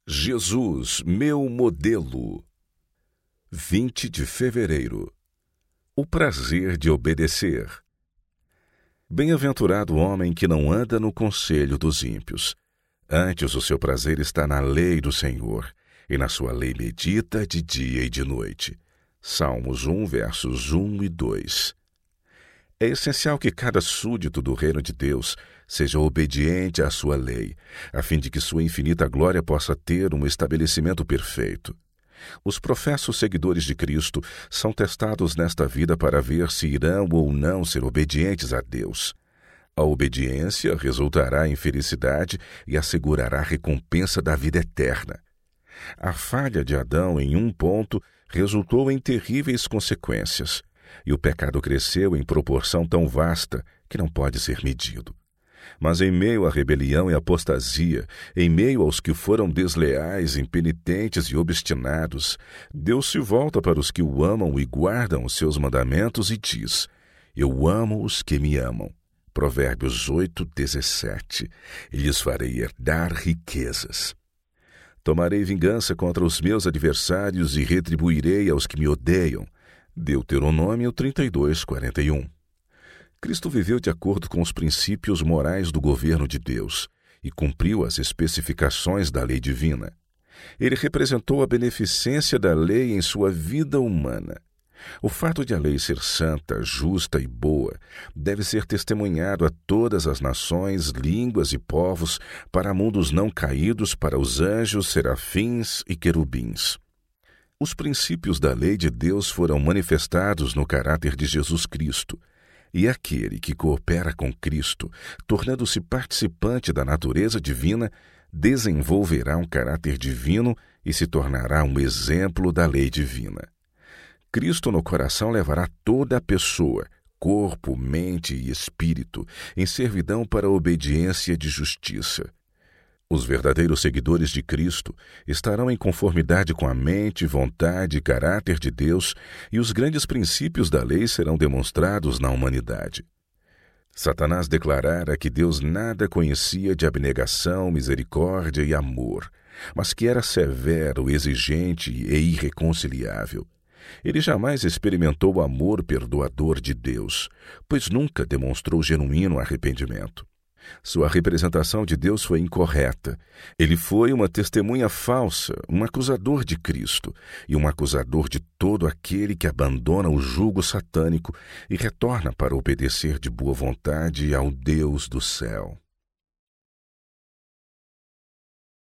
Jesus, meu modelo. 20 de fevereiro. O prazer de obedecer. Bem-aventurado o homem que não anda no conselho dos ímpios. Antes o seu prazer está na lei do Senhor, e na sua lei medita de dia e de noite. Salmos 1, versos 1 e 2. É essencial que cada súdito do reino de Deus seja obediente à sua lei, a fim de que sua infinita glória possa ter um estabelecimento perfeito. Os professos seguidores de Cristo são testados nesta vida para ver se irão ou não ser obedientes a Deus. A obediência resultará em felicidade e assegurará a recompensa da vida eterna. A falha de Adão em um ponto resultou em terríveis consequências, e o pecado cresceu em proporção tão vasta que não pode ser medido. Mas em meio à rebelião e apostasia, em meio aos que foram desleais, impenitentes e obstinados, Deus se volta para os que o amam e guardam os seus mandamentos e diz: Eu amo os que me amam. Provérbios 8, 17. E lhes farei herdar riquezas. Tomarei vingança contra os meus adversários e retribuirei aos que me odeiam. Deuteronômio 32, 41. Cristo viveu de acordo com os princípios morais do governo de Deus e cumpriu as especificações da lei divina. Ele representou a beneficência da lei em sua vida humana. O fato de a lei ser santa, justa e boa deve ser testemunhado a todas as nações, línguas e povos, para mundos não caídos, para os anjos, serafins e querubins. Os princípios da lei de Deus foram manifestados no caráter de Jesus Cristo, e aquele que coopera com Cristo, tornando-se participante da natureza divina, desenvolverá um caráter divino e se tornará um exemplo da lei divina. Cristo no coração levará toda a pessoa, corpo, mente e espírito, em servidão para a obediência de justiça. Os verdadeiros seguidores de Cristo estarão em conformidade com a mente, vontade e caráter de Deus, e os grandes princípios da lei serão demonstrados na humanidade. Satanás declarara que Deus nada conhecia de abnegação, misericórdia e amor, mas que era severo, exigente e irreconciliável. Ele jamais experimentou o amor perdoador de Deus, pois nunca demonstrou genuíno arrependimento. Sua representação de Deus foi incorreta. Ele foi uma testemunha falsa, um acusador de Cristo e um acusador de todo aquele que abandona o jugo satânico e retorna para obedecer de boa vontade ao Deus do céu.